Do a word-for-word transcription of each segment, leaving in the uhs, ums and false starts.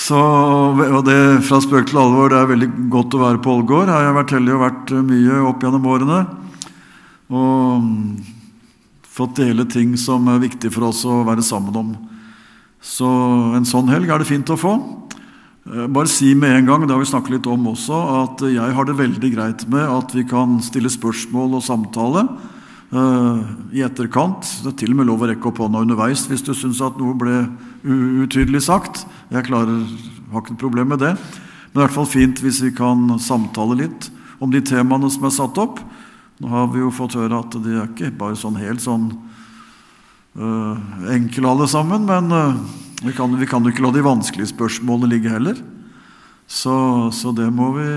Så, og det fra spøk til alvor, det er veldig godt å være på Ålgård. Her har jeg vært heldig og vært mye opp gjennom årene, og fått dele ting som er viktig for oss å være sammen om. Så en sånn helg er det fint å få. Bare si med en gang, det har vi snakket litt om også, at jeg har det veldig greit med at vi kan stille spørsmål og samtale uh, i etterkant. Det er til og med lov å rekke opp hånda underveis hvis du synes at noe ble utydelig sagt. Jeg klarer, har ikke noe problem med det. Men det er i hvert fall fint hvis vi kan samtale litt om de temaene som er satt opp. Nå har vi jo fått høre at de er ikke bare sånn helt sånn uh, enkle alle sammen, men uh, vi, kan, vi kan jo ikke la de vanskelige spørsmålene ligge heller. Så, så det må vi,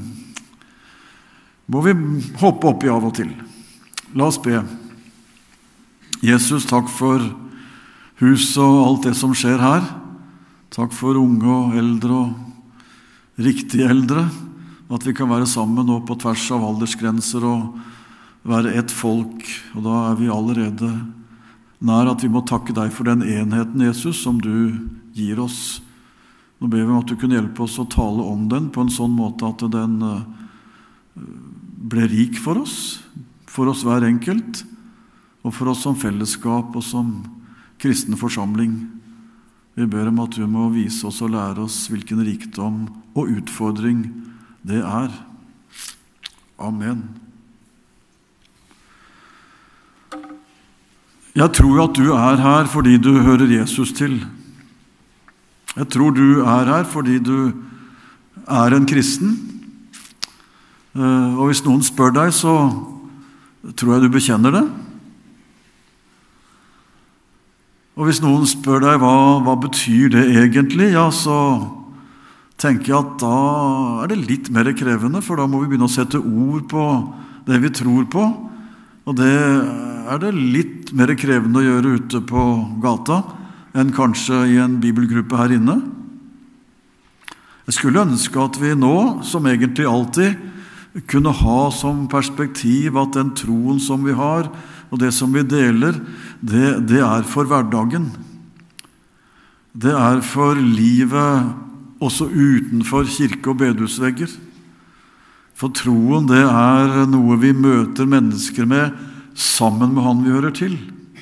må vi hoppe opp i av og til. La oss be. Jesus, takk for huset og alt det som skjer her. Takk for unge og eldre og riktige eldre, at vi kan være sammen nå på tvers av aldersgrenser og være ett folk, og da er vi allerede nær at vi må takke deg for den enheten, Jesus, som du gir oss. Nå ber vi om at du kunne hjelpe oss å tale om den på en sånn måte at den ble rik for oss, for oss hver enkelt, og for oss som fellesskap og som kristen forsamling. Vi ber om at du må vise oss og lære oss hvilken rikdom og utfordring det er. Amen. Jeg tror at du er her fordi du hører Jesus til. Jeg tror du er her fordi du er en kristen. Og hvis noen spør deg, så tror jeg du bekjenner det. Og hvis noen spør deg, hva, hva betyr det egentlig? Ja, så tenker jeg at da er det litt mer krevende, for da må vi begynne å sette ord på det vi tror på. Og det er det litt mer krevende å gjøre ute på gata enn kanskje i en bibelgruppe her inne. Jeg skulle ønske at vi nå, som egentlig alltid, kunne ha som perspektiv at den troen som vi har, og det som vi deler, det, det er for hverdagen. Det er for livet også utenfor kirke- og bedehusvegger. For troen, det er noe vi møter mennesker med sammen med han vi hører til.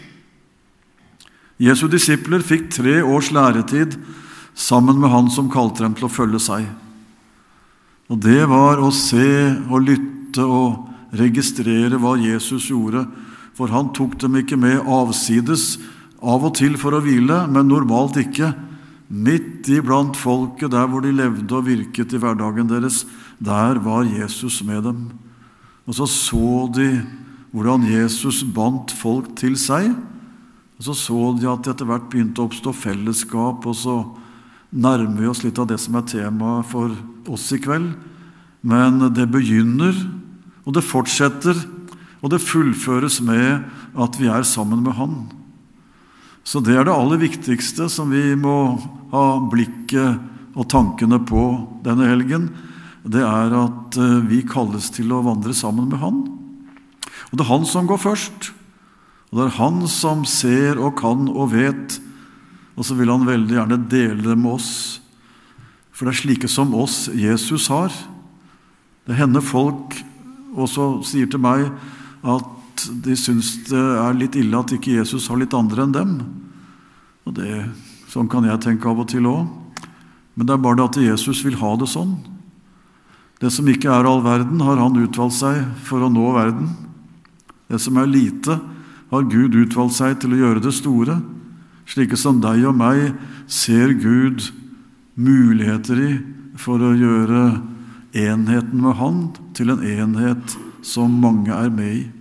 Jesu disipler fikk tre års læretid sammen med han som kalte dem til å følge seg. Og det var å se og lytte og registrere hva Jesus gjorde, for han tok dem ikke med avsides, av og til for å hvile, men normalt ikke. Midt iblant folket, der hvor de levde og virket i hverdagen deres, der var Jesus med dem. Og så så de hvordan Jesus bandt folk til seg, og så så de at etter hvert begynte å oppstå fellesskap, og så nærmer vi oss litt av det som er temaet for oss i kveld. Men det begynner, og det fortsetter, og det fullføres med at vi er sammen med han. Så det er det aller viktigste som vi må ha blikket og tankene på denne helgen. Det er at vi kalles til å vandre sammen med han. Og det er han som går først, og det er han som ser og kan og vet, og så vil han veldig gjerne dele det med oss. For det er slike som oss Jesus har. Det hender folk også sier til meg at de synes det er litt ille at ikke Jesus har litt andre enn dem. Og det, sånn kan jeg tenke av og til også. Men det er bare det at Jesus vil ha det sånn. Det som ikke er all verden, har han utvalgt seg for å nå verden. Det som er lite, har Gud utvalgt seg til å gjøre det store. Slike som deg og meg ser Gud muligheter i for å gjøre enheten med han til en enhet som mange er med i.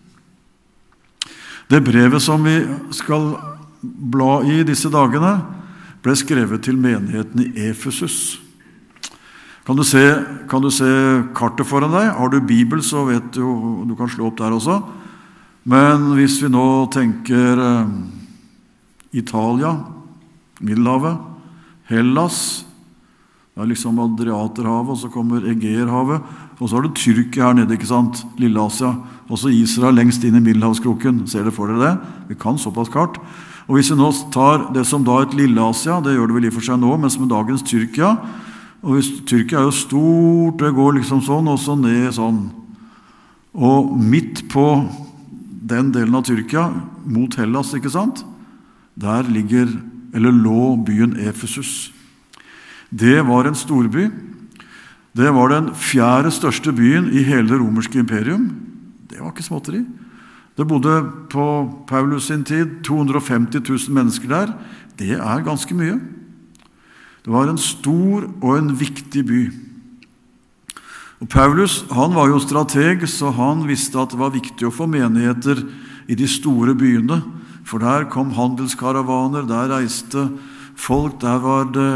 Det brevet som vi skal bla i disse dagene, ble skrevet til menigheten i Efesus. Kan du se, kan du se kartet foran deg? Har du Bibel, så vet du, du kan slå opp der også. Men hvis vi nå tenker eh, Italia, Middelhavet, Hellas, det er liksom Adriaterhavet, og så kommer Egeerhavet, og så har du Tyrkia her nede, ikke sant? Lille Asia, og så Israel lengst inn i Middelhavskroken. Ser dere for dere det? Vi kan såpass kart. Og hvis vi nå tar det som da er et Lille-Asia, det gjør det vel i for seg nå, men som er dagens Tyrkia, og hvis, Tyrkia er jo stort, det går liksom sånn, og så ned sånn. Og midt på den delen av Tyrkia, mot Hellas, ikke sant? Der ligger, eller lå byen Efesus. Det var en storby. Det var den fjerde største byen i hele det romerske imperium. Det var ikke småtteri. Det bodde på Paulus sin tid to hundre og femti tusen mennesker der. Det er ganske mye. Det var en stor og en viktig by. Og Paulus, han var jo strateg, så han visste at det var viktig å få menigheter i de store byene, for der kom handelskaravaner, der reiste folk, der var det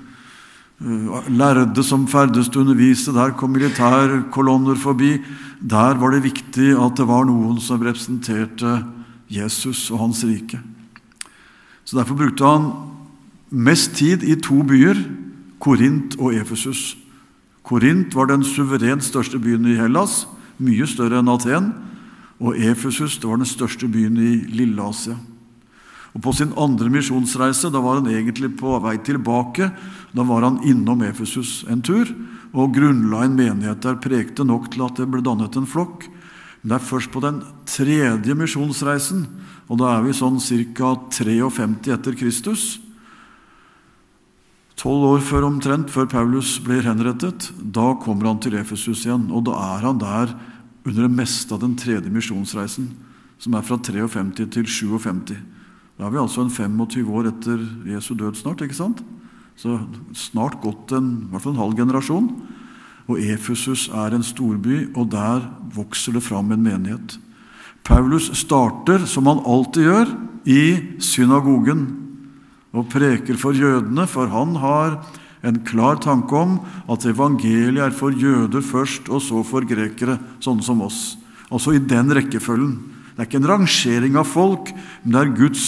lærde som ferdes til å undervise, der kom militærkolonner forbi. Der var det viktig at det var noen som representerte Jesus og hans rike. Så derfor brukte han mest tid i to byer, Korint og Efesus. Korint var den suverent største byen i Hellas, mye større enn Aten, og Efesus det var den største byen i Lille-Asia. Og på sin andre misjonsreise, da var han egentlig på vei tilbake, da var han innom Efesus en tur, og grunnla en menighet der, prekte nok til at det ble dannet en flokk. Men det er først på den tredje misjonsreisen, og da er vi sånn cirka femtitre etter Kristus, tolv år før omtrent, før Paulus blir henrettet, da kommer han til Efesus igjen, og da er han der under det meste av den tredje misjonsreisen, som er fra femtitre til femtisju. Da er vi altså en tjuefem år etter Jesu død snart, ikke sant? Så snart gått en, i hvert fall en halv generasjon. Og Efesus er en storby, og der vokser det fram en menighet. Paulus starter, som han alltid gjør, i synagogen, og preker for jødene, for han har en klar tanke om at evangeliet er for jøder først, og så for grekere, sånne som oss. Altså i den rekkefølgen. Det er ikke en rangering av folk, men det er Guds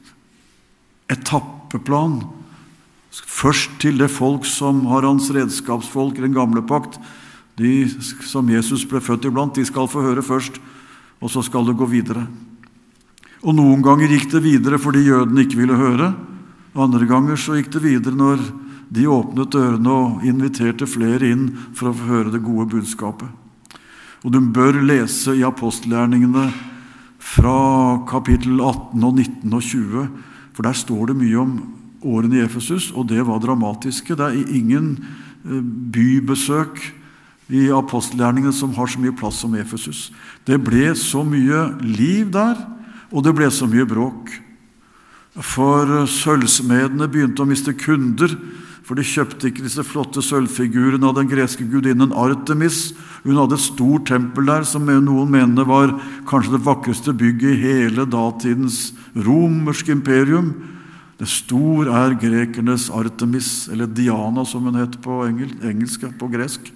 etappeplan. Først til det folk som har hans redskapsfolk i den gamle pakt. De som Jesus ble født iblant, de skal få høre først, og så skal det gå videre. Og noen ganger gikk det videre fordi jødene ikke ville høre, og andre ganger så gikk det videre når de åpnet dørene og inviterte flere inn for å få høre det gode budskapet. Og du bør lese i apostelgjerningene fra kapittel atten og nitten og tjue, for der står det mye om årene i Efesus, og det var dramatiske. Det er ingen bybesøk i apostelgjerningene som har så mye plass som Efesus. Det ble så mye liv der, og det ble så mye bråk. For sølvsmedene begynte å miste kunder, for de kjøpte ikke disse flotte sølvfigurene av den greske gudinnen Artemis. Hun hadde et stort tempel der, som noen mener var kanskje det vakreste bygget i hele datidens romerske imperium. Det stor er grekernes Artemis, eller Diana som hun heter på engelsk, på gresk.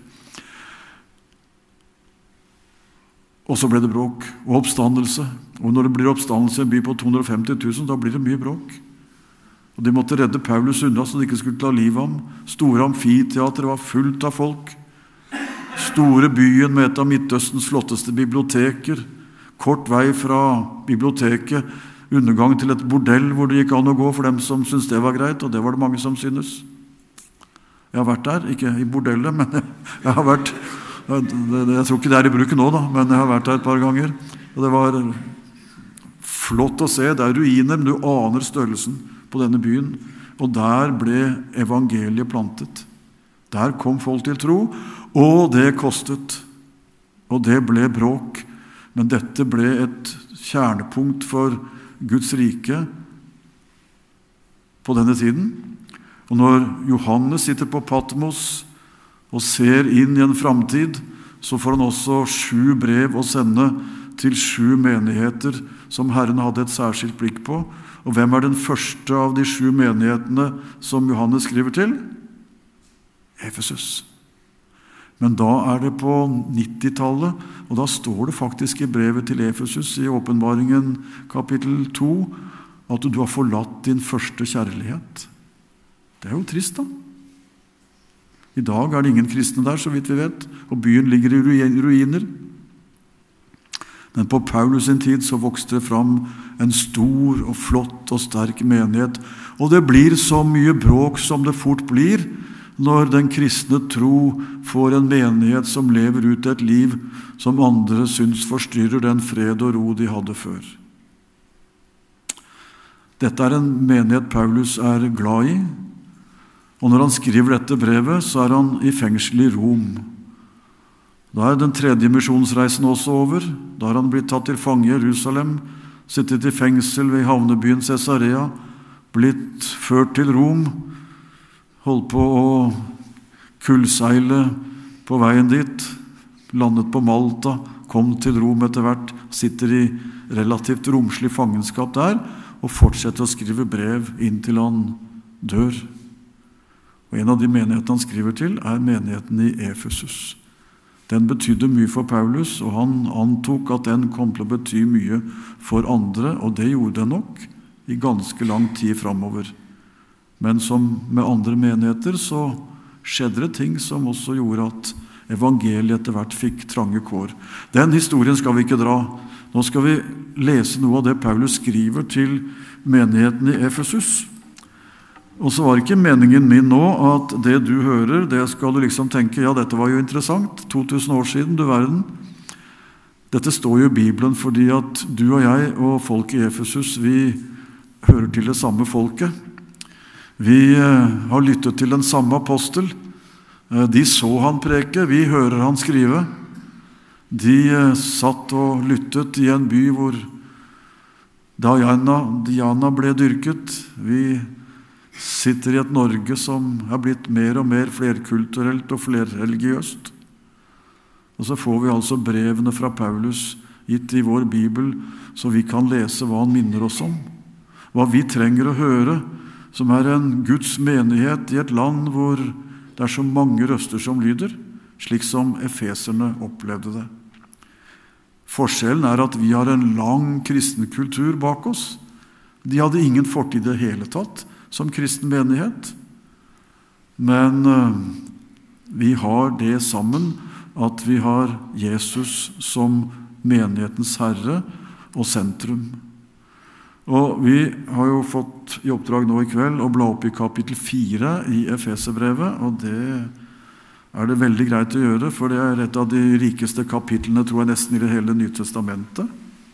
Og så ble det bråk og oppstandelse. Og når det blir oppstandelse i en by på to hundre og femti tusen, da blir det mye bråk. Og de måtte redde Paulus unna så de ikke skulle ta livet av ham. Store amfiteater var fullt av folk. Store byen med et av Midtøstens flotteste biblioteker. Kort vei fra biblioteket, undergang til et bordell hvor det gikk an å gå for dem som syntes det var greit, og det var det mange som synes. Jeg har vært der, ikke i bordellet, men jeg har vært... Jeg tror ikke det er i bruken nå, da, men jeg har vært der et par ganger. Og det var flott å se. Det er ruiner, men du aner størrelsen på denne byen. Og der ble evangeliet plantet. Der kom folk til tro, og det kostet. Og det ble bråk. Men dette ble et kjernepunkt for Guds rike på denne tiden. Og når Johannes sitter på Patmos og ser inn i en framtid, så får han også sju brev å sende til sju menigheter som Herren hadde et særskilt blikk på. Og hvem er den første av de sju menighetene som Johannes skriver til? Efesus. Men da er det på nittitallet, og da står det faktisk i brevet til Efesus i åpenbaringen kapittel to, at du har forlatt din første kjærlighet. Det er jo trist da. I dag er det ingen kristne der, så vidt vi vet, og byen ligger i ruiner. Men på Paulus sin tid så vokste det fram en stor og flott og sterk menighet, og det blir så mye bråk som det fort blir når den kristne tro får en menighet som lever ut et liv som andre syns forstyrrer den fred og ro de hadde før. Dette er en menighet Paulus er glad i, og når han skriver dette brevet, så er han i fengsel i Rom. Da er den tredje misjonsreisen også over. Da har han blitt tatt til fange i Jerusalem, sittet i fengsel ved havnebyen Caesarea, blitt ført til Rom, holdt på å kullseile på veien dit, landet på Malta, kom til Rom etter hvert, sitter i relativt romslig fangenskap der, og fortsetter å skrive brev inntil han dør. Og en av de menighetene han skriver til er menigheten i Efesus. Den betydde mye for Paulus, og han antok at den kom til å bety mye for andre, og det gjorde den nok i ganske lang tid fremover. Men som med andre menigheter så skjedde det ting som også gjorde at evangeliet etter hvert fikk trange kår. Den historien skal vi ikke dra. Nå skal vi lese noe av det Paulus skriver til menigheten i Efesus. Og så var ikke meningen min nå at det du hører, det skal du liksom tenke, ja, dette var jo interessant, to tusen år siden, du verden. Dette står jo i Bibelen fordi at du og jeg og folk i Efesus, vi hører til det samme folket. Vi har lyttet til den samme apostel. De så han preke, vi hører han skrive. De satt og lyttet i en by hvor Diana, Diana ble dyrket. Vi sitter i et Norge som er blitt mer og mer flerkulturelt og flerreligiøst. Og så får vi altså brevene fra Paulus gitt i vår Bibel, så vi kan lese hva han minner oss om. Hva vi trenger å høre, som er en Guds menighet i et land hvor det er så mange røster som lyder, slik som efeserne opplevde det. Forskjellen er at vi har en lang kristen kultur bak oss. De hadde ingen fortid i det hele tatt, som kristen menighet. Men uh, vi har det sammen at vi har Jesus som menighetens herre og sentrum. Og vi har jo fått i oppdrag nå i kveld å bla opp i kapittel fire i Efeserbrevet, og det er det veldig greit å gjøre, for det er et av de rikeste kapitlene, tror jeg, nesten i det hele Nye Testamentet.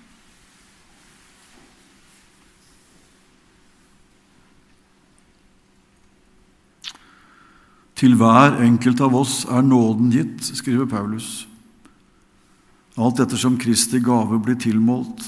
Til hver enkelt av oss er nåden gitt, skriver Paulus. Alt ettersom Kristi gave blir tilmålt.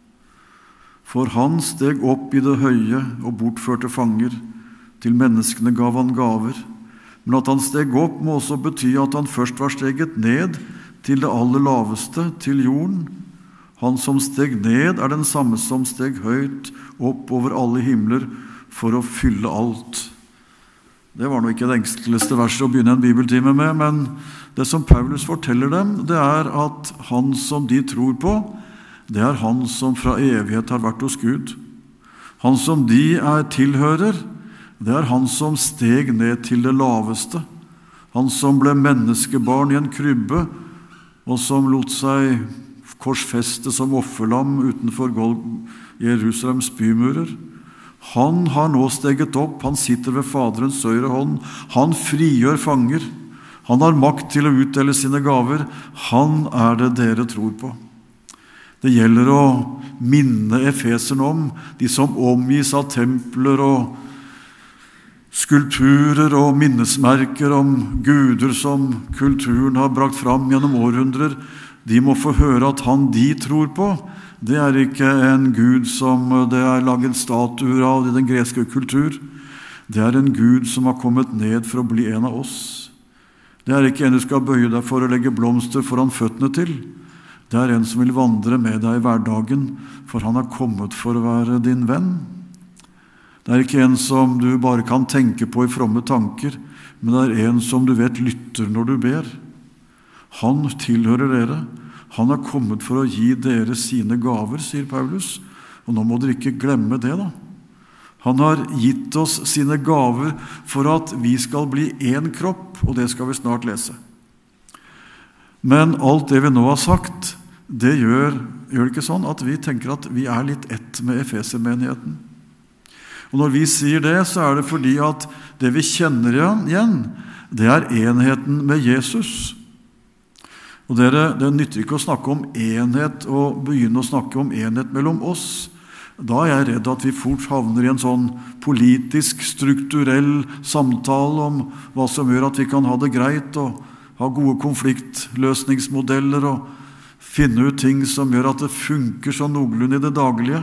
For han steg opp i det høye og bortførte fanger. Til menneskene gav han gaver. Men at han steg opp må også bety at han først var steget ned til det aller laveste, til jorden. Han som steg ned er den samme som steg høyt opp over alle himler for å fylle alt. Det var nå ikke det enkleste verset å begynne en bibeltime med, men det som Paulus forteller dem, det er at han som de tror på, det er han som fra evighet har vært hos Gud. Han som de er tilhører, det er han som steg ned til det laveste. Han som ble menneskebarn i en krybbe, og som lot seg korsfeste som offerlam utenfor Jerusalems bymurer. Han har nå steget opp, han sitter ved Faderens høyre hånd, han frigjør fanger, han har makt til å utdele sine gaver, han er det dere tror på. Det gjelder å minne efeserne om, de som omgis av templer og skulpturer og minnesmerker om guder som kulturen har brakt fram gjennom århundrer. De må få høre at han de tror på, det er ikke en Gud som det er laget statuer av i den greske kultur. Det er en Gud som har kommet ned for å bli en av oss. Det er ikke en du skal bøye deg for å legge blomster foran føttene til. Det er en som vil vandre med deg i hverdagen, for han har kommet for å være din venn. Det er ikke en som du bare kan tenke på i fromme tanker, men det er en som du vet lytter når du ber. Han tilhører dere. Han har kommet for å gi dere sine gaver, sier Paulus. Og nå må dere ikke glemme det da. Han har gitt oss sine gaver for at vi skal bli en kropp, og det skal vi snart lese. Men alt det vi nå har sagt, det gjør gjør det ikke sånn at vi tenker at vi er litt ett med Efeser-menigheten? Og når vi sier det, så er det fordi at det vi kjenner igjen, det er enheten med Jesus. Og dere, det nytter ikke å snakke om enhet og begynne å snakke om enhet mellom oss. Da er jeg redd at vi fort havner i en sånn politisk, strukturell samtale om hva som gjør at vi kan ha det greit og ha gode konfliktløsningsmodeller og finne ut ting som gjør at det funker sånn noenlunde i det daglige.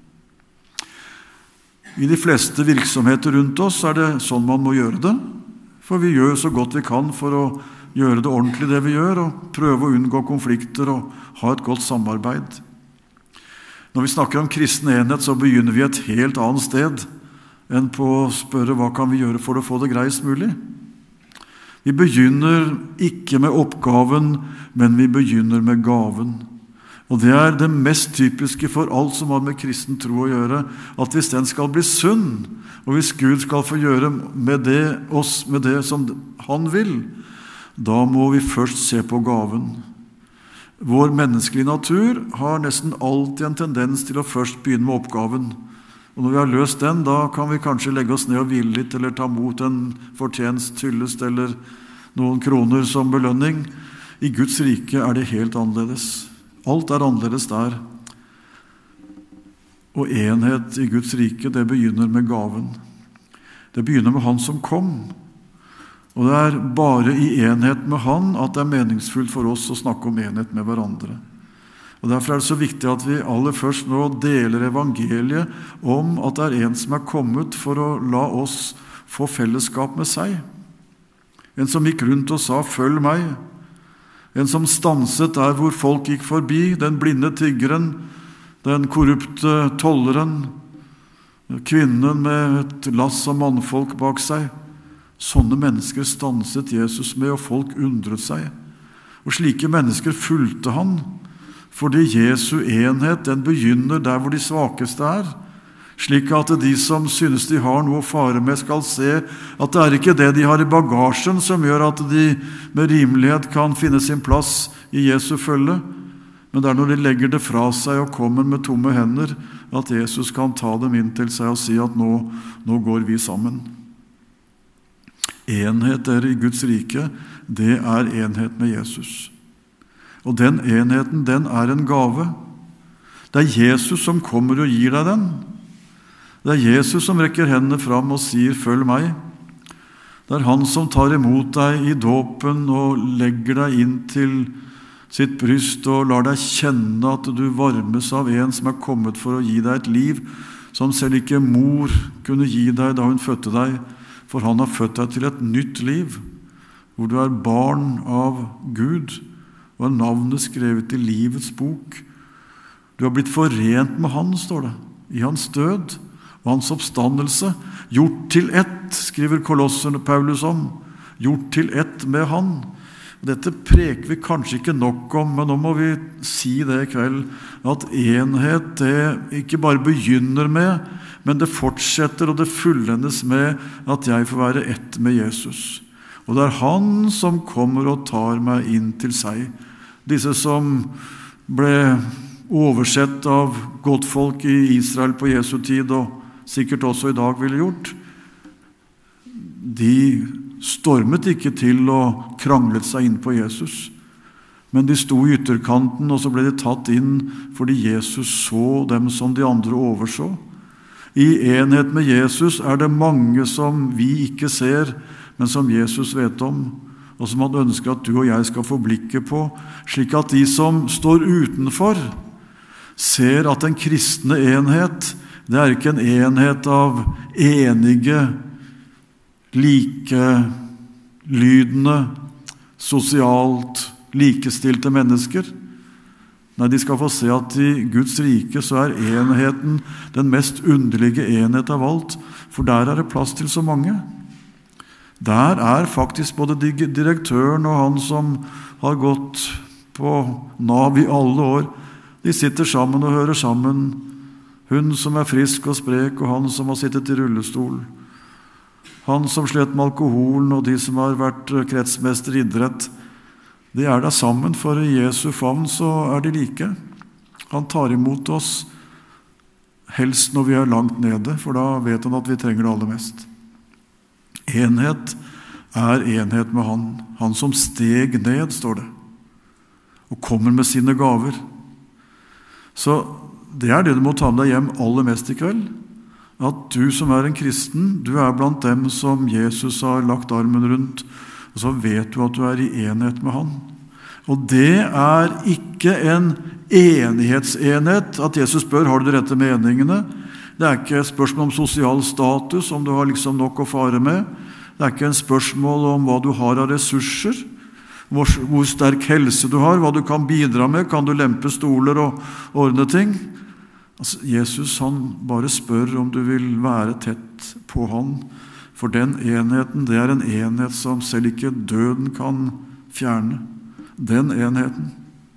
I de fleste virksomheter rundt oss er det sånn man må gjøre det, for vi gjør så godt vi kan for å gjøre det ordentlig det vi gjør, og prøve å unngå konflikter og ha et godt samarbeid. Når vi snakker om kristen enhet, så begynner vi et helt annet sted enn på å spørre hva kan vi gjøre for å få det greist mulig. Vi begynner ikke med oppgaven, men vi begynner med gaven. Og det er det mest typiske for alt som har med kristen tro å gjøre, at hvis den skal bli sunn, og hvis Gud skal få gjøre med det, oss med det som han vil, da må vi først se på gaven. Vår menneskelige natur har nesten alltid en tendens til å først begynne med oppgaven. Og når vi har løst den, da kan vi kanskje legge oss ned og hvile litt, eller ta mot en fortjenst, hyllest, eller noen kroner som belønning. I Guds rike er det helt annerledes. Alt er annerledes der. Og enhet i Guds rike, det begynner med gaven. Det begynner med han som kom. Og det er bare i enhet med han at det er meningsfullt for oss å snakke om enhet med hverandre. Og Derfor er det så viktig at vi aller først nå deler evangeliet om at det er en som er kommet for å la oss få fellesskap med seg. En som gikk rundt og sa, «Følg meg». En som stanset der hvor folk gikk forbi, den blinde tiggeren, den korrupte tolleren, kvinnen med et lass av mannfolk bak seg. Sånne mennesker stanset Jesus med, og folk undret seg. Og slike mennesker fulgte han, fordi Jesu enhet, den begynner der hvor de svakeste er, slik at de som synes de har noe å fare med skal se at det er ikke det de har i bagasjen som gjør at de med rimelighet kan finne sin plass i Jesu følge, men det er når de legger det fra seg og kommer med tomme hender at Jesus kan ta dem inn til seg og si at nå, nå går vi sammen. Enhet er i Guds rike, det er enhet med Jesus. Og den enheten, den er en gave. Det er Jesus som kommer og gir deg den. Det er Jesus som rekker hendene fram og sier, «Følg meg». Det er han som tar imot deg i dåpen og legger deg inn til sitt bryst og lar deg kjenne at du varmes av en som er kommet for å gi deg et liv som selv ikke mor kunne gi deg da hun fødte deg, for han har født deg til et nytt liv, hvor du er barn av Gud, og er navnet skrevet i livets bok. Du har blitt forent med han, står det, i hans død og hans oppstandelse. Gjort til ett, skriver Kolosserne Paulus om, gjort til ett med han. Dette preker vi kanskje ikke nok om, men nå må vi si det i kveld, at enhet det ikke bare begynner med, men det fortsetter og det fullendes med at jeg får være ett med Jesus. Og det er han som kommer og tar meg inn til seg. Disse som ble oversett av godtfolk i Israel på Jesu tid, og sikkert også i dag ville gjort, de stormet ikke til og kranglet seg inn på Jesus, men de sto i ytterkanten, og så ble de tatt inn fordi Jesus så dem som de andre overså. I enhet med Jesus er det mange som vi ikke ser, men som Jesus vet om, og som han ønsker at du og jeg skal få blikket på, slik at de som står utenfor ser at den kristne enhet, det er ikke en enhet av enige, likelydende, sosialt likestilte mennesker. Nei, de skal få se at i Guds rike så er enheten den mest underlige enhet av alt, for der er det plass til så mange. Der er faktisk både direktøren og han som har gått på Nav i alle år, de sitter sammen og hører sammen. Hun som er frisk og sprek, og han som har sittet i rullestol. Han som slet med alkoholen, og de som har vært kretsmester i idrett. De er der sammen, for i Jesu favn så er de like. Han tar imot oss helst når vi er langt nede, for da vet han at vi trenger det aller mest. Enhet er enhet med han. Han som steg ned, står det, og kommer med sine gaver. Så det er det du må ta med deg hjem aller mest i kveld. At du som er en kristen, du er blant dem som Jesus har lagt armen rundt, og så vet du at du er i enhet med han. Og det er ikke en enighetsenhet, at Jesus spør, har du de rette meningene? Det er ikke et spørsmål om sosial status, om du har liksom nok å fare med. Det er ikke en spørsmål om hva du har av ressurser, hvor, hvor sterk helse du har, hva du kan bidra med, kan du lempe stoler og ordne ting? Altså, Jesus han bare spør om du vil være tett på han, for den enheten, det er en enhet som selv ikke døden kan fjerne. Den enheten.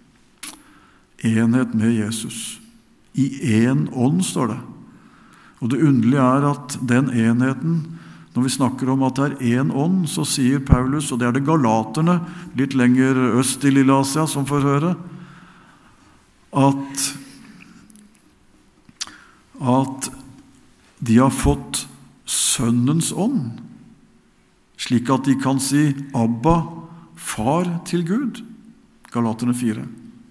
Enhet med Jesus. I en ånd, står det. Og det underlige er at den enheten, når vi snakker om at det er en ånd, så sier Paulus, og det er det galaterne, litt lenger øst i Lille Asia, som får høre, at at de har fått sønnens ånd, slik at de kan si Abba, far til Gud. Galaterne fire.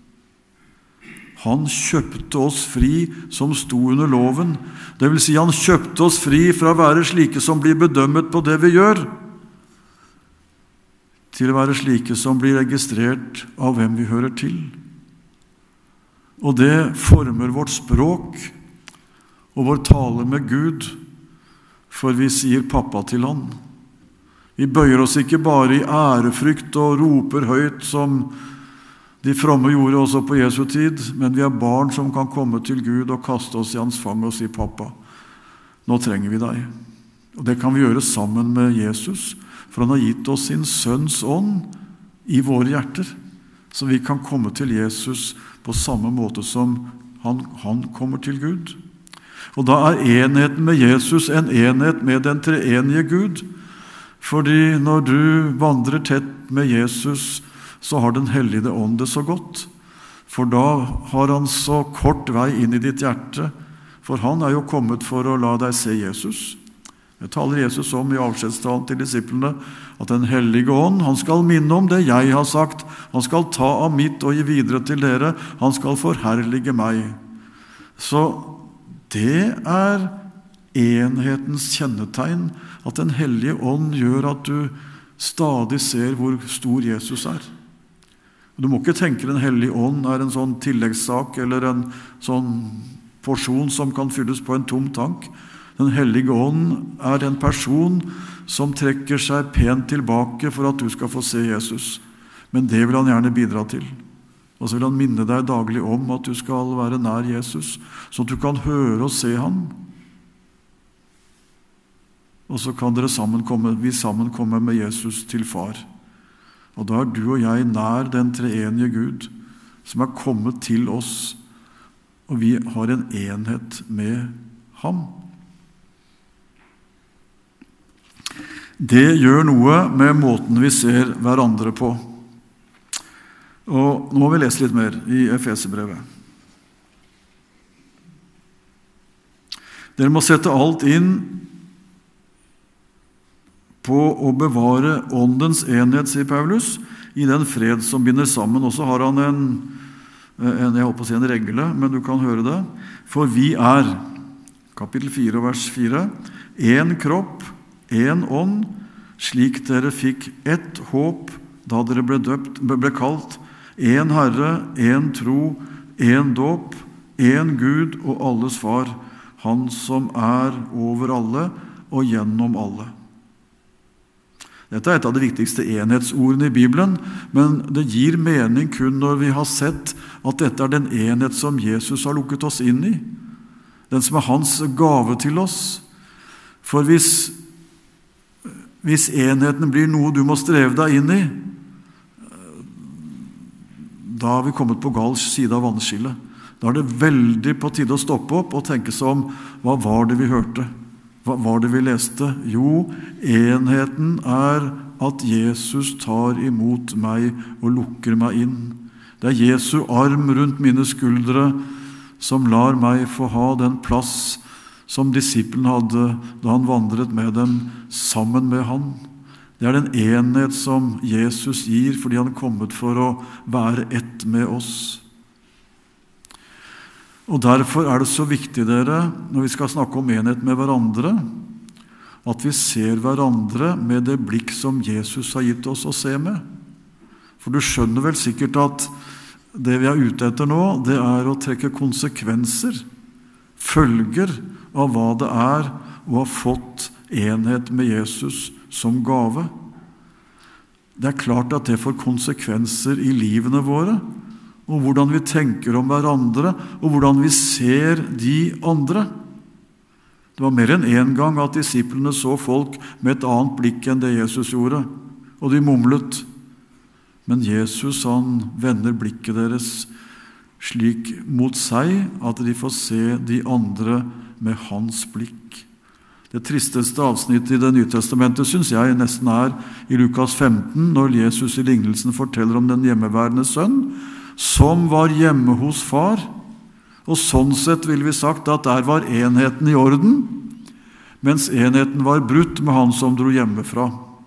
Han kjøpte oss fri som sto under loven. Det vil si, han kjøpte oss fri fra å være slike som blir bedømmet på det vi gjør, til å være slike som blir registrert av hvem vi hører til. Og det former vårt språk og vår tale med Gud, for vi sier pappa til han. Vi bøyer oss ikke bare i ærefrykt og roper høyt som de fromme gjorde også på Jesu tid, men vi er barn som kan komme til Gud og kaste oss i hans fang og si pappa, nå trenger vi deg. Og det kan vi gjøre sammen med Jesus, for han har gitt oss sin sønns ånd i våre hjerter, så vi kan komme til Jesus på samme måte som han, han kommer til Gud. Og da er enheten med Jesus en enhet med den treenige Gud. Fordi når du vandrer tett med Jesus, så har den hellige ånd det så godt. For da har han så kort vei inn i ditt hjerte. For han er jo kommet for å la deg se Jesus. Det taler Jesus om i avskjedstalen til disiplene, at den hellige ånd, han skal minne om det jeg har sagt. Han skal ta av mitt og gi videre til dere. Han skal forherlige meg. Så det er enhetens kjennetegn, at den hellige ånd gjør at du stadig ser hvor stor Jesus er. Du må ikke tenke den hellige ånd er en sånn tilleggssak eller en sånn porsjon som kan fylles på en tom tank. Den hellige ånd er en person som trekker seg pent tilbake for at du skal få se Jesus. Men det vil han gjerne bidra til. Og så vil han minne deg daglig om at du skal være nær Jesus, så at du kan høre og se han. Og så kan dere sammen komme, vi sammen komme med Jesus til far. Og da er du og jeg nær den treenige Gud, som er kommet til oss, og vi har en enhet med ham. Det gjør noe med måten vi ser hverandre på. Og nå må vi lese litt mer i Efeserbrevet. Dere må sette alt inn på å bevare åndens enhet, sier Paulus, i den fred som binder sammen. Og så har han en, en, jeg holdt på å si en regle, men du kan høre det. For vi er, kapittel fire, vers fire, en kropp, en ånd, slik dere fikk ett håp da dere ble døpt, ble kalt, en Herre, en tro, en dåp, en Gud og alles far, han som er over alle og gjennom alle. Dette er et av de viktigste enhetsordene i Bibelen, men det gir mening kun når vi har sett at dette er den enhet som Jesus har lukket oss inn i, den som er hans gave til oss. For hvis, hvis enheten blir noe du må streve deg inn i, da har vi kommet på gal side av vannskillet. Da er det veldig på tide å stoppe opp og tenke seg om, hva var det vi hørte? Hva var det vi leste? Jo, enheten er at Jesus tar imot meg og lukker meg inn. Det er Jesu arm rundt mine skuldre som lar meg få ha den plass som disippelen hadde da han vandret med dem sammen med han. Det er den enhet som Jesus gir fordi han er kommet for å være ett med oss. Og derfor er det så viktig, dere, når vi skal snakke om enhet med hverandre, at vi ser hverandre med det blikk som Jesus har gitt oss å se med. For du skjønner vel sikkert at det vi er ute etter nå, det er å trekke konsekvenser, følger av hva det er å ha fått enhet med Jesus som gave. Det er klart at det får konsekvenser i livene våre, og hvordan vi tenker om hverandre, og hvordan vi ser de andre. Det var mer enn en gang at disiplene så folk med et annet blikk enn det Jesus gjorde, og de mumlet. Men Jesus, han vender blikket deres slik mot seg at de får se de andre med hans blikk. Det tristeste avsnittet i Det nye testamentet synes jeg nesten er i Lukas femten, når Jesus i lignelsen forteller om den hjemmeværende sønn, som var hjemme hos far, og sånn sett vil vi sagt at der var enheten i orden, mens enheten var brutt med han som dro hjemmefra.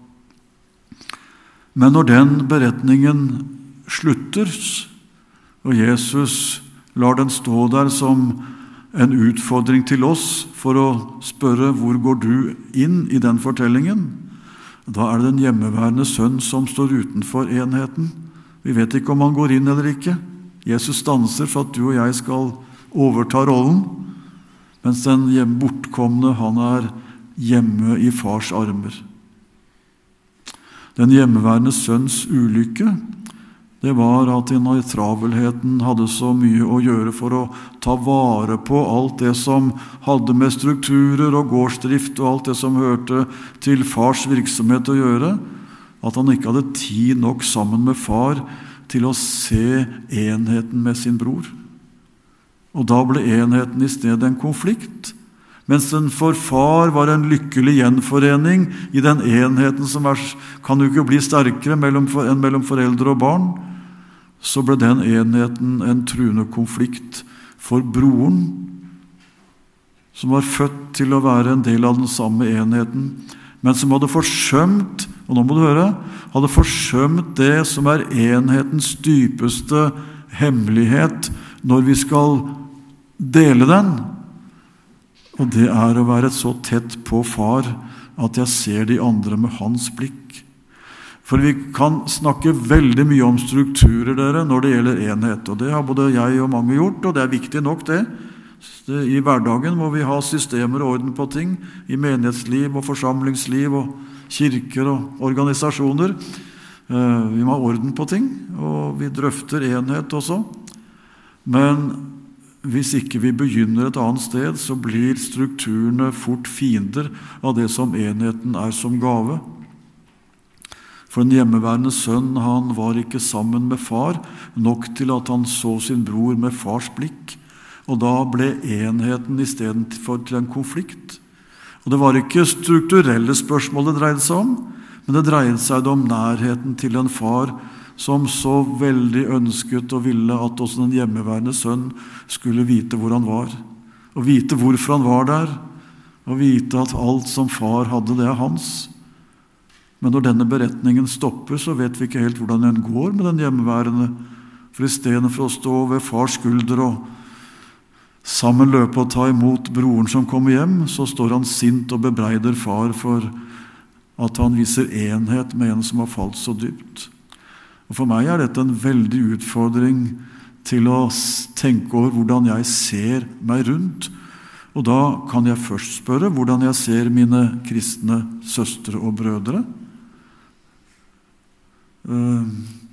Men når den beretningen slutter, og Jesus lar den stå der som en utfordring til oss for å spørre hvor går du inn i den fortellingen, da er det den hjemmeværende sønn som står utenfor enheten. Vi vet ikke om han går inn eller ikke. Jesus stanser for at du og jeg skal overta rollen, mens den bortkomne, han er hjemme i fars armer. Den hjemmeværende sønns ulykke, det var at han i travelheten hadde så mye å gjøre for å ta vare på alt det som hadde med strukturer og gårdsdrift og alt det som hørte til fars virksomhet å gjøre, at han ikke hadde tid nok sammen med far til å se enheten med sin bror. Og da ble enheten i stedet en konflikt, mens den for far var en lykkelig gjenforening i den enheten som er, kan jo ikke bli sterkere mellom, enn mellom foreldre og barn, så ble den enheten en truende konflikt for broren, som var født til å være en del av den samme enheten, men som hadde forsømt, og nå må du høre, hadde forsømt det som er enhetens dypeste hemmelighet når vi skal dele den. Og det er å være så tett på far at jeg ser de andre med hans blikk. For vi kan snakke veldig mye om strukturer, dere, når det gjelder enhet. Og det har både jeg og mange gjort, og det er viktig nok det. I hverdagen må vi ha systemer og orden på ting, i menighetsliv og forsamlingsliv og kirker og organisasjoner. Vi må ha orden på ting, og vi drøfter enhet også. Men hvis ikke vi begynner et annet sted, så blir strukturene fort fiender av det som enheten er som gave. For den hjemmeværende sønn, han var ikke sammen med far, nok til at han så sin bror med fars blikk. Og da ble enheten i stedet for til en konflikt. Og det var ikke strukturelle spørsmål det dreide seg om, men det dreide seg om nærheten til en far som så veldig ønsket og ville at også den hjemmeværende sønn skulle vite hvor han var, og vite hvorfor han var der, og vite at alt som far hadde, det er hans. Men når denne beretningen stopper, så vet vi ikke helt hvordan den går med den hjemmeværende, for i stedet for å stå ved fars skulder og sammen løpe og ta imot broren som kommer hjem, så står han sint og bebreider far for at han viser enhet med en som har falt så dypt. Og for meg er dette en veldig utfordring til å tenke over hvordan jeg ser meg rundt. Og da kan jeg først spørre hvordan jeg ser mine kristne søstre og brødre. Uh,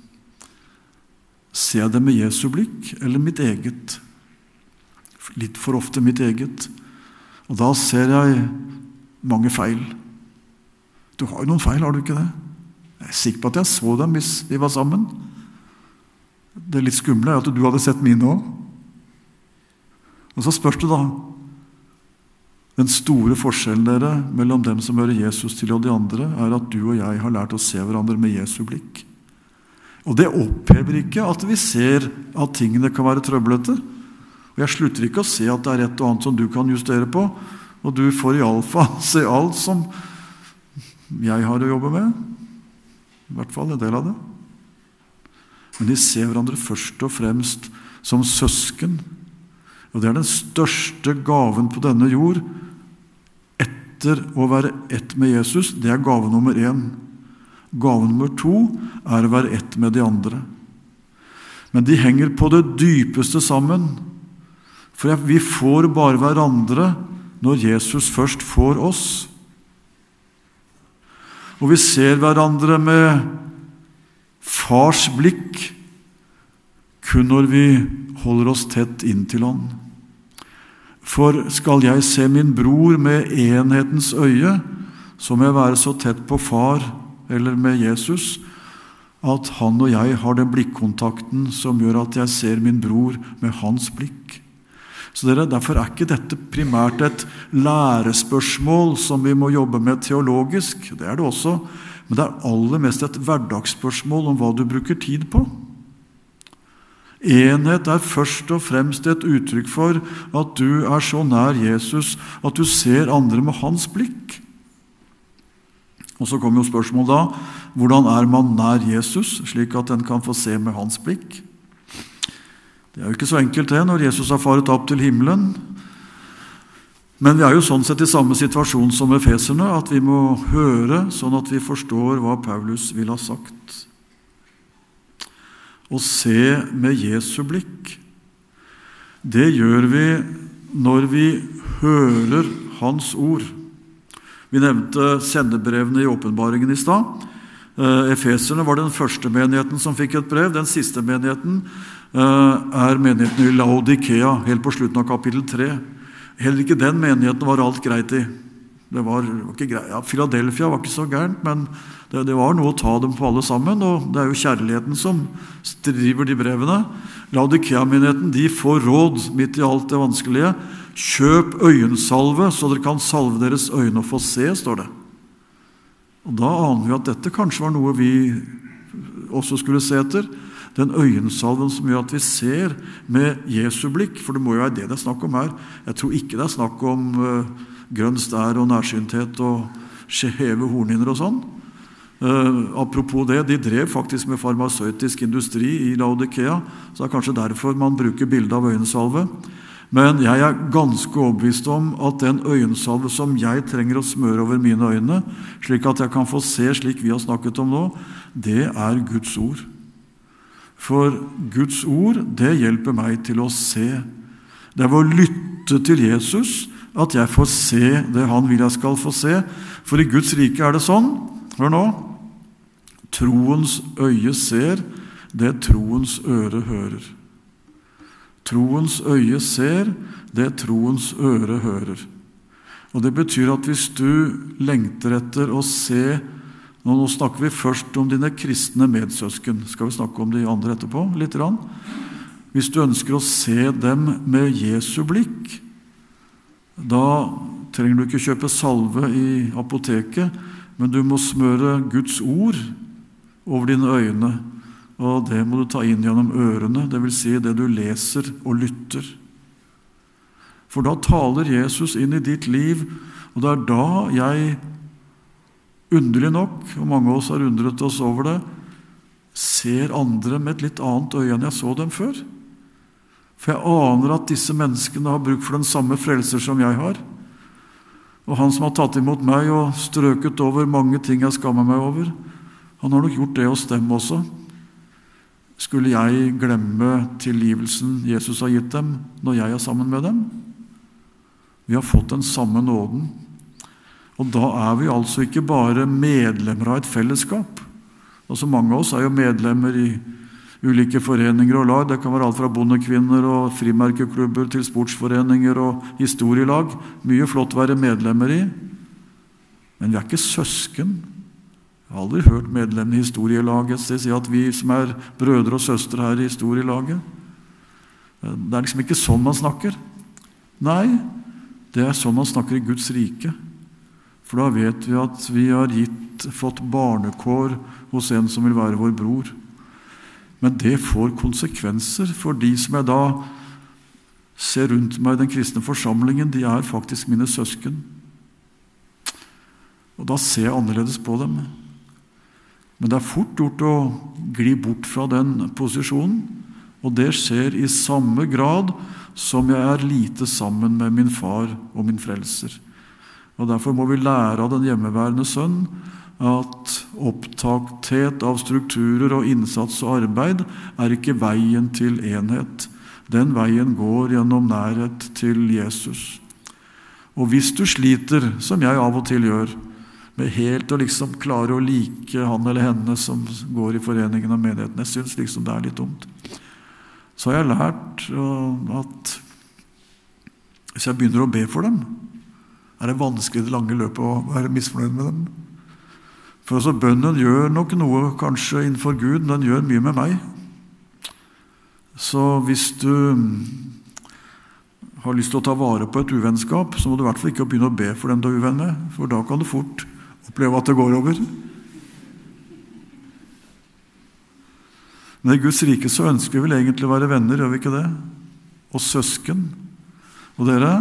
ser jeg det med Jesu blikk eller mitt eget? Litt for ofte mitt eget. Og da ser jeg mange feil. Du har jo noen feil, har du ikke det? Jeg er sikker på at jeg så dem hvis vi var sammen. Det er litt skumle er at du hadde sett mine også. Og så spørs det da, den store forskjellen dere mellom dem som hører Jesus til og de andre, er at du og jeg har lært å se hverandre med Jesu blikk. Og det opphever ikke at vi ser at tingene kan være trøblete. Og jeg slutter ikke å se at det er et og annet som du kan justere på, og du får i alle fall se alt som jeg har å jobbe med. I hvert fall en del av det. Men de ser hverandre først og fremst som søsken. Og det er den største gaven på denne jord etter å være ett med Jesus. Det er gave nummer én. Gave nummer to er å være ett med de andre. Men de henger på det dypeste sammen. For vi får bare hverandre når Jesus først får oss. Og vi ser hverandre med fars blikk kun når vi holder oss tett inntil han. For skal jeg se min bror med enhetens øye, så må jeg være så tett på far eller med Jesus, at han og jeg har den blikkontakten som gjør at jeg ser min bror med hans blikk. Så dere, derfor er ikke dette primært et lærespørsmål som vi må jobbe med teologisk, det er det også, men det er aller mest et hverdagsspørsmål om hva du bruker tid på. Enhet er først og fremst et uttrykk for at du er så nær Jesus at du ser andre med hans blikk. Og så kommer jo spørsmålet da, hvordan er man nær Jesus, slik at den kan få se med hans blikk? Det er jo ikke så enkelt det når Jesus har faret opp til himmelen. Men vi er jo sånn sett i samme situasjon som efeserne, at vi må høre sånn at vi forstår hva Paulus vil ha sagt. Å se med Jesu blikk, det gjør vi når vi hører hans ord. Vi nevnte sendebrevene i åpenbaringen i stad. Efeserne var den første menigheten som fikk et brev. Den siste menigheten er menigheten i Laodikea, helt på slutten av kapittel tre. Heller ikke den menigheten var alt greit i. Det var ikke greit. Ja, Philadelphia var ikke så gærent, men det, det var noe å ta dem på alle sammen, og det er jo kjærligheten som driver de brevene. Laodikea-menigheten, de får råd midt i alt det vanskelige. Kjøp øyensalve, så dere kan salve deres øyne og få se, står det. Og da aner vi at dette kanskje var noe vi også skulle se etter. Den øyensalven som gjør at vi ser med Jesu blikk, for det må jo være det det er snakk om her. Jeg tror ikke det er snakk om uh, grønn stær og nærsynthet og skjeve hornhinner og sånn. Uh, apropos det, de drev faktisk med farmasøytisk industri i Laodikea, så det er kanskje derfor man bruker bildet av øyensalve. Men jeg er ganske overbevist om at den øyensalve som jeg trenger å smøre over mine øyne, slik at jeg kan få se slik vi har snakket om nå, det er Guds ord. For Guds ord, det hjelper meg til å se. Det er ved å lytte til Jesus at jeg får se det han vil jeg skal få se. For i Guds rike er det sånn, hør nå, troens øye ser, det troens øre hører. Troens øye ser, det troens øre hører. Og det betyr at hvis du lengter etter å se, nå, nå snakker vi først om dine kristne medsøsken, skal vi snakke om de andre etterpå, litt rann. Hvis du ønsker å se dem med Jesu blikk, da trenger du ikke kjøpe salve i apoteket, men du må smøre Guds ord over dine øyne, og det må du ta inn gjennom ørene, det vil si det du leser og lytter. For da taler Jesus inn i ditt liv, og det er da jeg, underlig nok, og mange av oss har undret oss over det, ser andre med et litt annet øye enn jeg så dem før. For jeg aner at disse menneskene har bruk for den samme frelser som jeg har. Og han som har tatt imot meg og strøket over mange ting jeg skammer meg over, han har nok gjort det hos dem også. Skulle jeg glemme tilgivelsen Jesus har gitt dem når jeg er sammen med dem? Vi har fått den samme nåden. Og da er vi altså ikke bare medlemmer av et fellesskap. Altså mange av oss er jo medlemmer i ulike foreninger og lag. Det kan være alt fra bondekvinner og frimerkeklubber til sportsforeninger og historielag. Mye flott å være medlemmer i. Men vi er ikke søsken. Jeg har aldri hørt medlemmene i historielaget si at vi som er brødre og søstre her i historielaget. Det er liksom ikke sånn man snakker. Nei, det er sånn man snakker i Guds rike. For da vet vi at vi har gitt, fått barnekår hos en som vil være vår bror. Men det får konsekvenser for de som jeg da ser rundt meg i den kristne forsamlingen. De er faktisk mine søsken. Og da ser jeg annerledes på dem. Men det er fort gjort å gli bort fra den posisjonen, og det skjer i samme grad som jeg er lite sammen med min far og min frelser. Og derfor må vi lære av den hjemmeværende sønn at opptakthet av strukturer og innsats og arbeid er ikke veien til enhet. Den veien går gjennom nærhet til Jesus. Og hvis du sliter, som jeg av og til gjør, med helt å liksom klare å like han eller henne som går i foreningen og menigheten, jeg synes liksom det er litt dumt, så har jeg lært at hvis jeg begynner å be for dem, er det vanskelig det lange løpet å være misfornøyd med dem. For altså, bønnen gjør nok noe kanskje innenfor Gud, den gjør mye med meg. Så hvis du har lyst til å ta vare på et uvennskap, så må du i hvert fall ikke begynne å be for dem du er uvenn med, for da kan du fort oppleve at det går over. Men i Guds rike så ønsker vi vel egentlig å være venner, gjør vi ikke det? Og søsken. Og dere,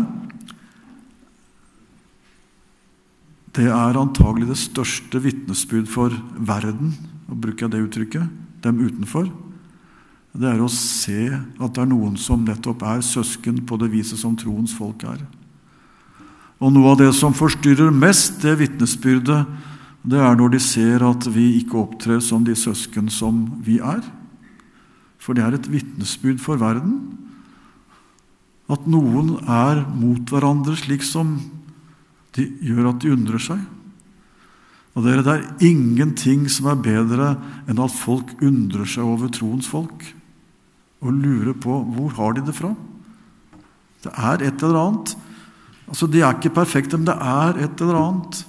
det er antagelig det største vitnesbyrd for verden, og bruker jeg det uttrykket, dem utenfor. Det er å se at det er noen som nettopp er søsken på det viset som troens folk er. Og noe av det som forstyrrer mest det vitnesbyrdet, det er når de ser at vi ikke opptrer som de søsken som vi er. For det er et vitnesbyrd for verden, at noen er mot hverandre slik som de gjør at de undrer seg. Og dere, det er ingenting som er bedre enn at folk undrer seg over troens folk, og lurer på hvor har de det fra. Det er et eller annet. Altså, de er ikke perfekte, men det er et eller annet.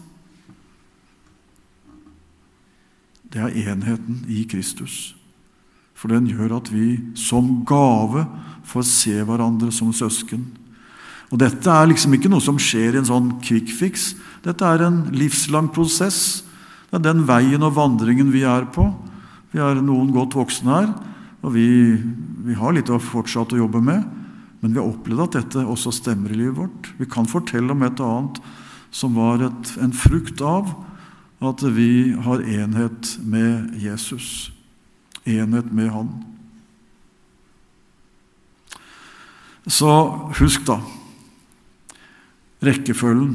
Det er enheten i Kristus. For den gjør at vi som gave får se hverandre som søsken. Og dette er liksom ikke noe som skjer i en sånn quick fix. Dette er en livslang prosess. Det er den veien og vandringen vi er på. Vi er noen godt voksne her, og vi, vi har litt å fortsatt å jobbe med, men vi har opplevd at dette også stemmer i livet vårt. Vi kan fortelle om et annet som var et, en frukt av at vi har enhet med Jesus. Enhet med han. Så husk da, rekkefølgen.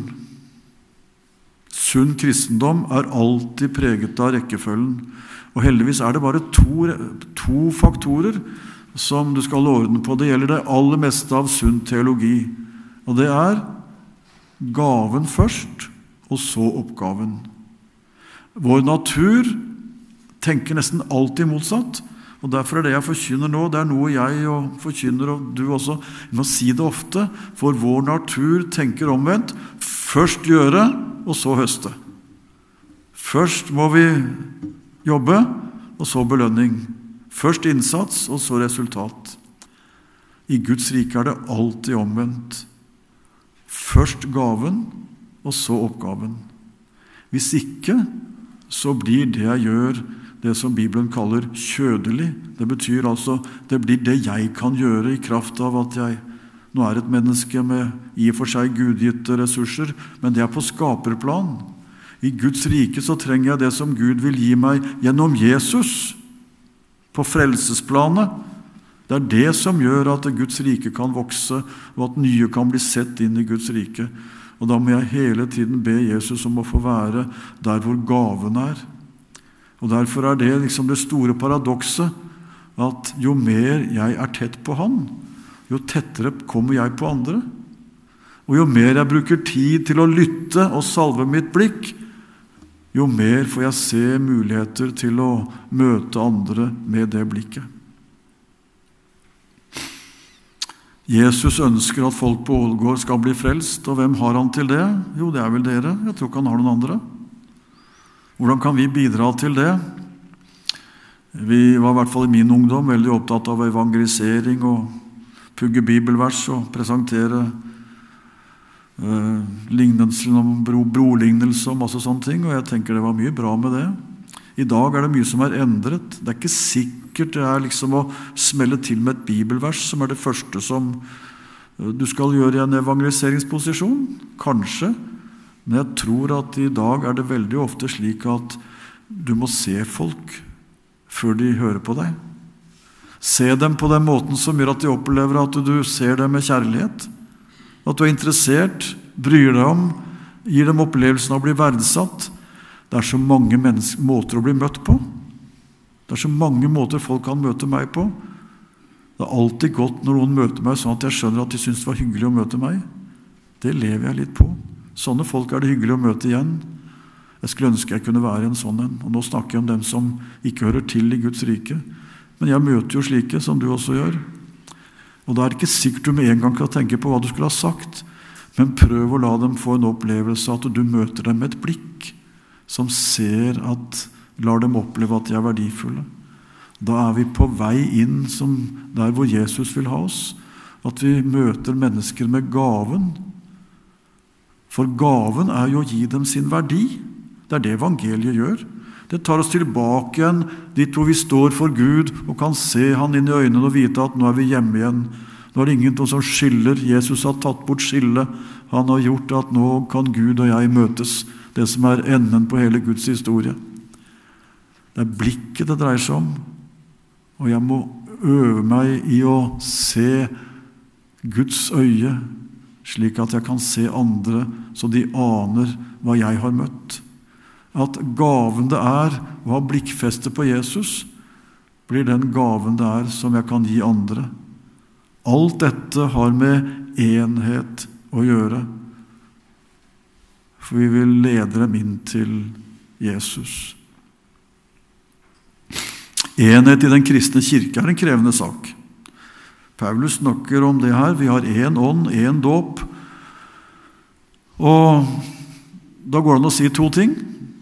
Sunn kristendom er alltid preget av rekkefølgen. Og heldigvis er det bare to, to faktorer som du skal ordne på. Det gjelder det aller meste av sunn teologi. Og det er gaven først, og så oppgaven. Vår natur tenker nesten alltid motsatt, og derfor er det jeg forkynner nå, det er noe jeg og forkynner, og du også, jeg må si det ofte, for vår natur tenker omvendt, først gjøre, og så høste. Først må vi jobbe, og så belønning. Først innsats, og så resultat. I Guds rike er det alltid omvendt. Først gaven, og så oppgaven. Hvis ikke, så blir det jeg gjør det som Bibelen kaller kjødelig. Det betyr altså, det blir det jeg kan gjøre i kraft av at jeg nå er et menneske med i og for seg gudgitte ressurser, men det er på skaperplan. I Guds rike så trenger jeg det som Gud vil gi meg gjennom Jesus, på frelsesplanet. Det er det som gjør at Guds rike kan vokse, og at nye kan bli sett inn i Guds rike. Og da må jeg hele tiden be Jesus om å få være der hvor gaven er. Og derfor er det liksom det store paradokset, at jo mer jeg er tett på han, jo tettere kommer jeg på andre. Og jo mer jeg bruker tid til å lytte og salve mitt blikk, jo mer får jeg se muligheter til å møte andre med det blikket. Jesus ønsker at folk på Ålgård skal bli frelst, og hvem har han til det? Jo, det er vel dere. Jeg tror ikke han har noen andre. Hvordan kan vi bidra til det? Vi var i hvert fall i min ungdom veldig opptatt av evangelisering og pugge bibelvers og presentere uh, lignelsen om bro, brolignelse og masse sånne ting, og jeg tenker det var mye bra med det. I dag er det mye som er endret. Det er ikke sikkert det er liksom å smelle til med et bibelvers som er det første som du skal gjøre i en evangeliseringsposisjon. Kanskje. Men jeg tror at i dag er det veldig ofte slik at du må se folk før de hører på deg. Se dem på den måten som gjør at de opplever at du ser dem med kjærlighet. At du er interessert, bryr deg om, gir dem opplevelsen av å bli verdsatt. Det er så mange måter å bli møtt på. Det er så mange måter folk kan møte meg på. Det er alltid godt når noen møter meg sånn at jeg skjønner at de synes det var hyggelig å møte meg. Det lever jeg litt på. Sånne folk er det hyggelig å møte igjen. Jeg skulle ønske jeg kunne være en sånn en. Og nå snakker jeg om dem som ikke hører til i Guds rike. Men jeg møter jo slike som du også gjør. Og da er det ikke sikkert du med en gang kan tenke på hva du skulle ha sagt, men prøv å la dem få en opplevelse at du møter dem med et blikk som ser at, lar dem oppleve at de er verdifulle. Da er vi på vei inn som der hvor Jesus vil ha oss, at vi møter mennesker med gaven. For gaven er jo å gi dem sin verdi. Det er det evangeliet gjør. Det tar oss tilbake igjen dit hvor vi står for Gud og kan se han inn i øynene og vite at nå er vi hjemme igjen. Nå er det ingenting som skiller. Jesus har tatt bort skillet. Han har gjort at nå kan Gud og jeg møtes. Det som er enden på hele Guds historie. Det er blikket det dreier seg om. Og jeg må øve meg i å se Guds øye, slik at jeg kan se andre så de aner hva jeg har møtt. At gaven det er å ha blikkfeste på Jesus, blir den gaven det er som jeg kan gi andre. Alt dette har med enhet å gjøre, for vi vil lede dem inn til Jesus. Enhet i den kristne kirke er en krevende sak. Paulus snakker om det her. Vi har en ånd, en dåp. Og da går det an å si to ting.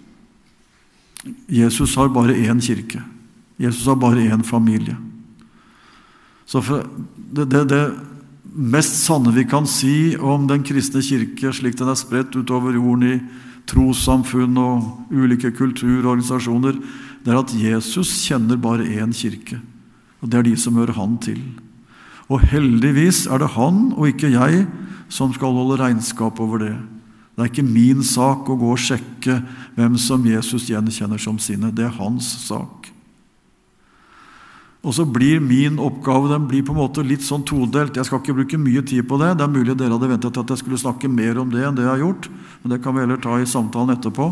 Jesus har bare en kirke. Jesus har bare en familie. Så det, det, det mest sanne vi kan si om den kristne kirke, slik den er spredt utover jorden i trossamfunn og ulike kulturorganisasjoner, det er at Jesus kjenner bare en kirke, og det er de som hører han til. Og heldigvis er det han og ikke jeg som skal holde regnskap over det. Det er ikke min sak å gå og sjekke hvem som Jesus gjenkjenner som sine. Det er hans sak. Og så blir min oppgave, den blir på en måte litt sånn todelt. Jeg skal ikke bruke mye tid på det. Det er mulig dere hadde ventet at jeg skulle snakke mer om det enn det jeg har gjort, men det kan vi heller ta i samtalen etterpå.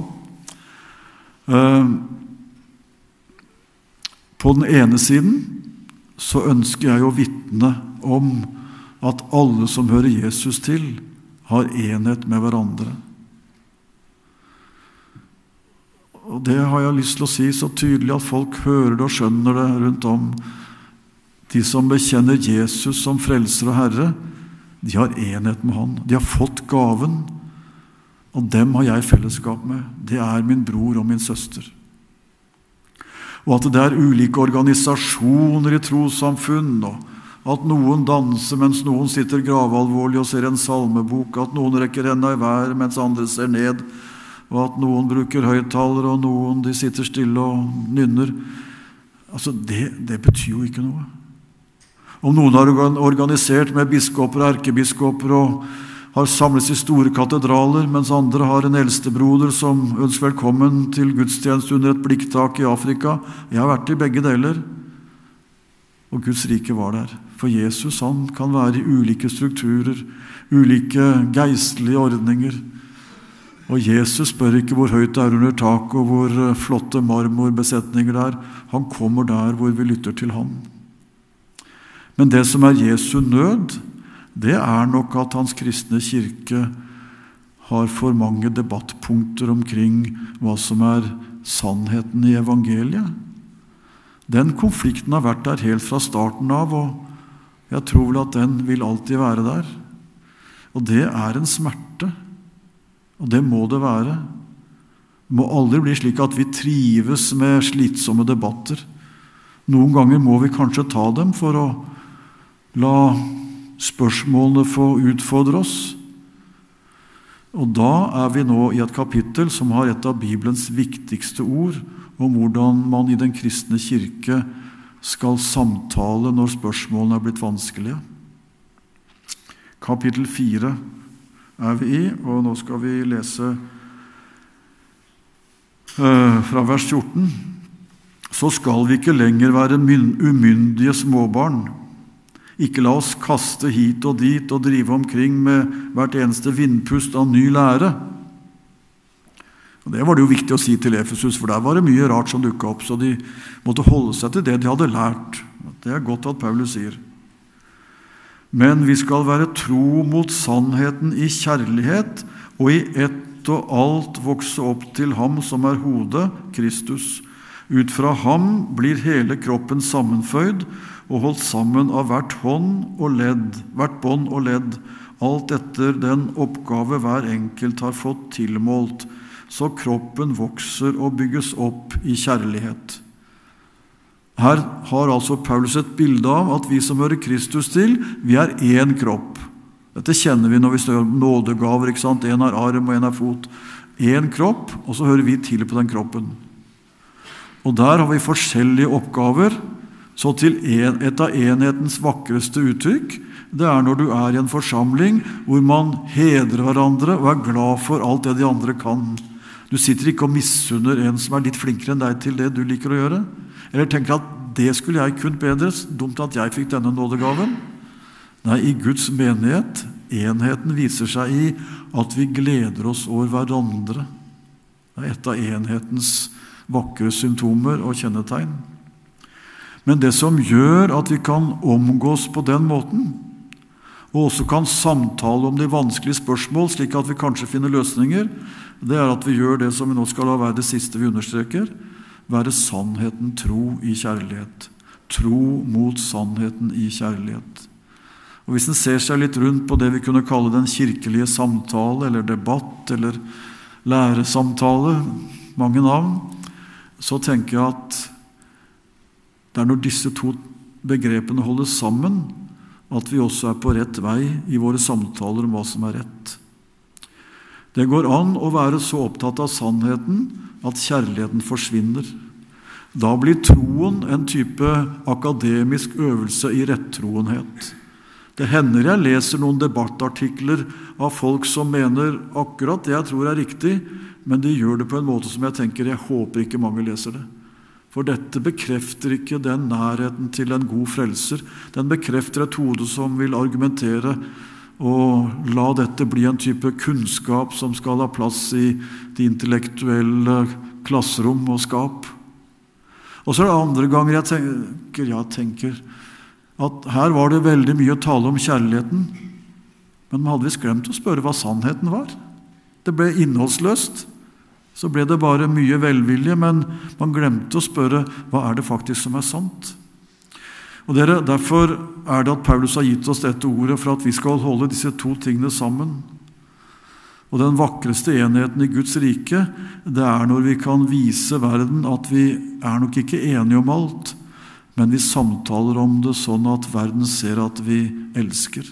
På den ene siden så ønsker jeg å vitne om at alle som hører Jesus til, har enhet med hverandre. Og det har jeg lyst til å si så tydelig at folk hører det og skjønner det rundt om. De som bekjenner Jesus som frelser og Herre, de har enhet med han. De har fått gaven, og dem har jeg fellesskap med. Det er min bror og min søster. Og at det er ulike organisasjoner i trossamfunn, og at noen danser mens noen sitter gravalvorlig og ser en salmebok, at noen rekker henda i vær mens andre ser ned, og at noen bruker høyttaler, og noen de sitter stille og nynner. Altså, det, det betyr jo ikke noe. Om noen har organisert med biskoper og erkebiskoper og har samlet i store katedraler, mens andre har en eldstebroder som ønsker velkommen til gudstjeneste under et blikktak i Afrika. Jeg har vært i begge deler, og Guds rike var der. For Jesus, han kan være i ulike strukturer, ulike geistlige ordninger. Og Jesus spør ikke hvor høyt det er under tak, og hvor flotte marmorbesetninger det er. Han kommer der hvor vi lytter til han. Men det som er Jesu nød, det er nok at hans kristne kirke har for mange debattpunkter omkring hva som er sannheten i evangeliet. Den konflikten har vært der helt fra starten av, og jeg tror vel at den vil alltid være der. Og det er en smerte, og det må det være. Det må aldri bli slik at vi trives med slitsomme debatter. Noen ganger må vi kanskje ta dem for å la spørsmålene få utfordre oss. Og da er vi nå i et kapittel som har et av Bibelens viktigste ord, om hvordan man i den kristne kirke skal samtale når spørsmålene er blitt vanskelige. Kapittel fire er vi i, og nå skal vi lese uh, fra vers fjorten. Så skal vi ikke lenger være umyndige småbarn. Ikke la oss kaste hit og dit og drive omkring med hvert eneste vindpust av ny lære. Og det var det jo viktig å si til Efesus, for der var det mye rart som dukket opp, så de måtte holde seg til det de hadde lært. Det er godt at Paulus sier. Men vi skal være tro mot sannheten i kjærlighet, og i ett og alt vokse opp til ham som er hodet, Kristus. Ut fra ham blir hele kroppen sammenføyd og holdt sammen av hvert hånd og ledd, hvert bånd og ledd, alt etter den oppgave hver enkelt har fått tilmålt, så kroppen vokser og bygges opp i kjærlighet. Her har altså Paulus et bilde av at vi som hører Kristus til, vi er én kropp. Dette kjenner vi når vi står nådegaver, ikke sant? En er arm og en er fot. En kropp, og så hører vi til på den kroppen. Og der har vi forskjellige oppgaver, så til en, et av enhetens vakreste uttrykk, det er når du er i en forsamling hvor man hedrer hverandre og er glad for alt det de andre kan. Du sitter ikke og misunner en som er litt flinkere enn deg til det du liker å gjøre, eller tenker at det skulle jeg kunnet bedre, dumt at jeg fikk denne nådegaven. Nei, i Guds menighet, enheten viser seg i at vi gleder oss over hverandre. Det er et av enhetens vakre symptomer og kjennetegn. Men det som gjør at vi kan omgås på den måten, og også kan samtale om de vanskelige spørsmål, slik at vi kanskje finner løsninger, det er at vi gjør det som vi nå skal la være det siste vi understreker, være sannheten tro i kjærlighet. Tro mot sannheten i kjærlighet. Og hvis en ser seg litt rundt på det vi kunne kalle den kirkelige samtale, eller debatt, eller læresamtale, mange navn, så tenker jeg at det er når disse to begrepene holdes sammen, at vi også er på rett vei i våre samtaler om hva som er rett. Det går an å være så opptatt av sannheten at kjærligheten forsvinner. Da blir troen en type akademisk øvelse i rettroenhet. Det hender jeg leser noen debattartikler av folk som mener akkurat det jeg tror er riktig, men de gjør det på en måte som jeg tenker, jeg håper ikke mange leser det. For dette bekrefter ikke den nærheten til en god frelser. Den bekrefter et hode som vil argumentere og la dette bli en type kunnskap som skal ha plass i de intellektuelle klasserom og skap. Og så er det andre ganger jeg tenker, jeg tenker at her var det veldig mye å tale om kjærligheten, men man hadde visst glemt å spørre hva sannheten var. Det ble innholdsløst. Så ble det bare mye velvilje, men man glemte å spørre hva er det faktisk som er sant. Og dere, derfor er det at Paulus har gitt oss dette ordet for at vi skal holde disse to tingene sammen. Og den vakreste enheten i Guds rike, det er når vi kan vise verden at vi er nok ikke enige om alt, men vi samtaler om det sånn at verden ser at vi elsker.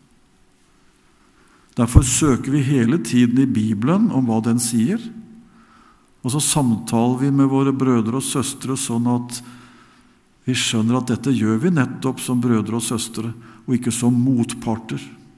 Derfor søker vi hele tiden i Bibelen om hva den sier, og så samtaler vi med våre brødre og søstre sånn at vi skjønner at dette gjør vi nettopp som brødre og søstre, og ikke som motparter.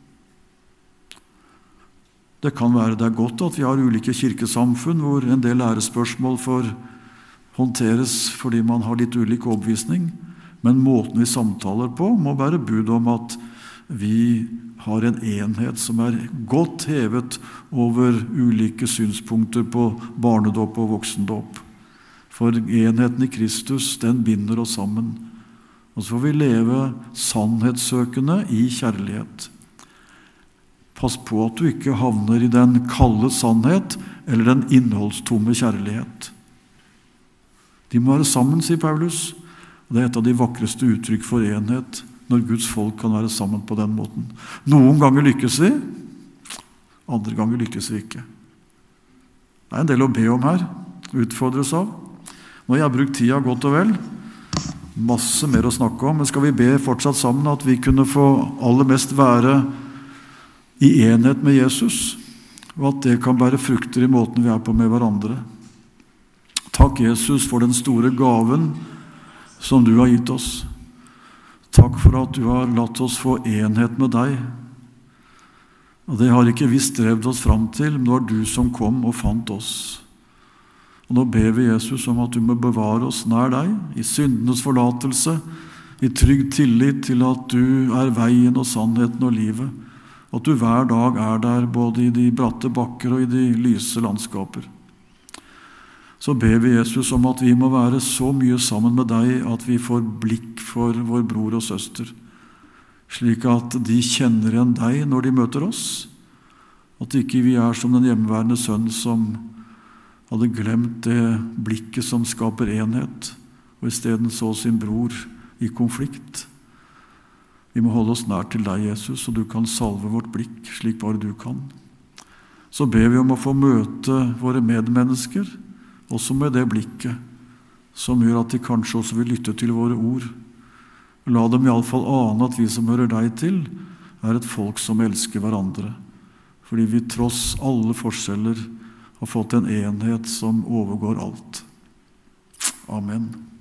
Det kan være det er godt at vi har ulike kirkesamfunn hvor en del lærespørsmål får håndteres fordi man har litt ulik overbevisning, men måten vi samtaler på må være bud om at vi har en enhet som er godt hevet over ulike synspunkter på barnedåp og voksendåp. For enheten i Kristus, den binder oss sammen. Og så får vi leve sannhetssøkende i kjærlighet. Pass på at du ikke havner i den kalde sannhet eller den innholdstomme kjærlighet. De må være sammen, sier Paulus. Og det er et av de vakreste uttrykk for enhet, når Guds folk kan være sammen på den måten. Noen ganger lykkes vi, andre ganger lykkes vi ikke. Det er en del å be om her, utfordres av. Nå har jeg brukt tida godt og vel, masse mer å snakke om, men skal vi be fortsatt sammen at vi kunne få aller mest være i enhet med Jesus, og at det kan bære frukter i måten vi er på med hverandre. Takk, Jesus, for den store gaven som du har gitt oss. Takk for at du har latt oss få enhet med deg. Og det har ikke vi strevd oss fram til, men det var du som kom og fant oss. Og nå ber vi Jesus om at du må bevare oss nær deg, i syndenes forlatelse, i trygg tillit til at du er veien og sannheten og livet, at du hver dag er der både i de bratte bakker og i de lyse landskaper. Så ber vi Jesus om at vi må være så mye sammen med deg at vi får blikk for vår bror og søster, slik at de kjenner igjen deg når de møter oss, at ikke vi er som den hjemmeværende sønn som hadde glemt det blikket som skaper enhet, og i stedet så sin bror i konflikt. Vi må holde oss nær til deg, Jesus, så du kan salve vårt blikk slik bare du kan. Så ber vi om å få møte våre medmennesker, også med det blikket, som gjør at de kanskje også vil lytte til våre ord. La dem i alle fall ane at vi som hører deg til, er et folk som elsker hverandre, fordi vi tross alle forskjeller har fått en enhet som overgår alt. Amen.